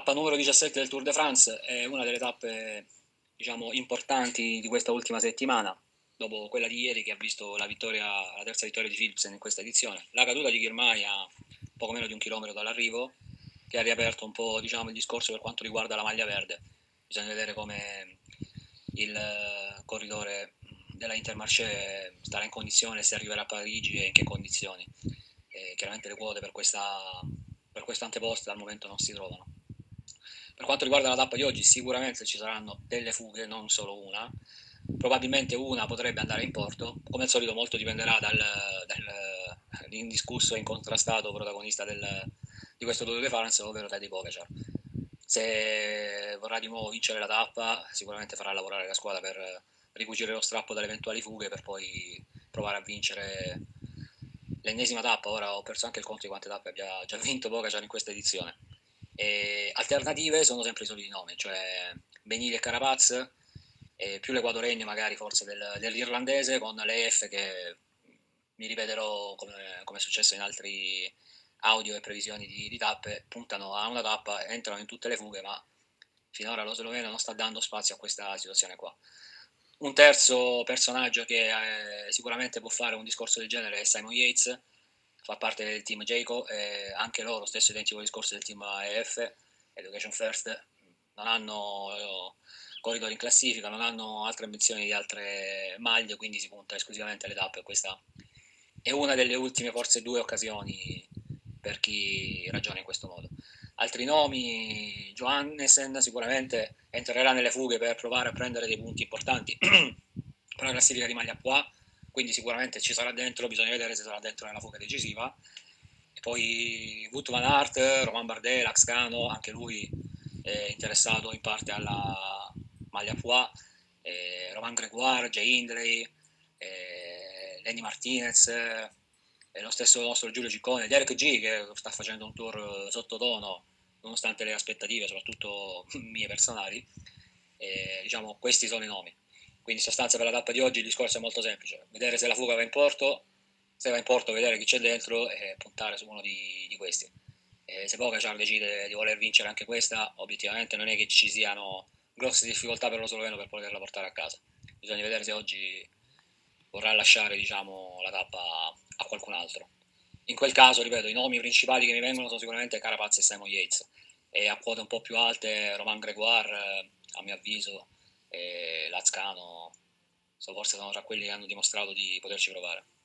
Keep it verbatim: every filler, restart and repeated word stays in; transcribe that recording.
tappa numero diciassette del Tour de France è una delle tappe, diciamo, importanti di questa ultima settimana, dopo quella di ieri che ha visto la vittoria, la terza vittoria di Philipsen in questa edizione. La caduta di Girmay a poco meno di un chilometro dall'arrivo, che ha riaperto un po', diciamo, il discorso per quanto riguarda la maglia verde. Bisogna vedere come il eh, corridore della Intermarché starà in condizione, se arriverà a Parigi e in che condizioni. E chiaramente le quote per questa per questo anteposto al momento non si trovano. Per quanto riguarda la tappa di oggi, sicuramente ci saranno delle fughe, non solo una. Probabilmente una potrebbe andare in porto, come al solito molto dipenderà dal, dall'indiscusso e incontrastato protagonista del, di questo Tour de France, ovvero Tadej Pogacar. Se vorrà di nuovo vincere la tappa, sicuramente farà lavorare la squadra per ricucire lo strappo dalle eventuali fughe per poi provare a vincere l'ennesima tappa. Ora ho perso anche il conto di quante tappe abbia già vinto Pogacar in questa edizione. E alternative sono sempre i soliti nomi, cioè Benili e Carapaz, e più l'equadoregno magari forse del, dell'irlandese con l'E F che mi ripeterò come, come è successo in altri audio e previsioni di, di tappe, puntano a una tappa, entrano in tutte le fughe, ma finora lo sloveno non sta dando spazio a questa situazione qua. Un terzo personaggio che eh, sicuramente può fare un discorso del genere è Simon Yates, fa parte del team Jayco, e anche loro, stesso identico discorso del team E F, Education First, non hanno eh, corridori in classifica, non hanno altre ambizioni di altre maglie, quindi si punta esclusivamente alle tappe. Questa è una delle ultime, forse due occasioni per chi ragiona in questo modo. Altri nomi, Johannessen sicuramente entrerà nelle fughe per provare a prendere dei punti importanti per la classifica di maglia Poix, quindi sicuramente ci sarà dentro, bisogna vedere se sarà dentro nella fuga decisiva. E poi Wout van Aert, Romain Bardet, Laxcano, anche lui è interessato in parte alla maglia Poix, eh, Romain Gregoire, Jay Hindley, eh, Lenny Martinez, eh, e lo stesso nostro Giulio Ciccone, Derek G che sta facendo un tour sottotono nonostante le aspettative, soprattutto mie personali. E, diciamo, questi sono i nomi. Quindi in sostanza per la tappa di oggi il discorso è molto semplice: vedere se la fuga va in porto, se va in porto vedere chi c'è dentro e puntare su uno di, di questi. E se Pogacar decide di voler vincere anche questa, obiettivamente non è che ci siano grosse difficoltà per lo sloveno per poterla portare a casa. Bisogna vedere se oggi vorrà lasciare, diciamo, la tappa a qualcun altro. In quel caso, ripeto, i nomi principali che mi vengono sono sicuramente Carapaz e Simon Yates, e a quote un po' più alte Romain Gregoire, eh, a mio avviso, e Lazcano, so, forse sono tra quelli che hanno dimostrato di poterci provare.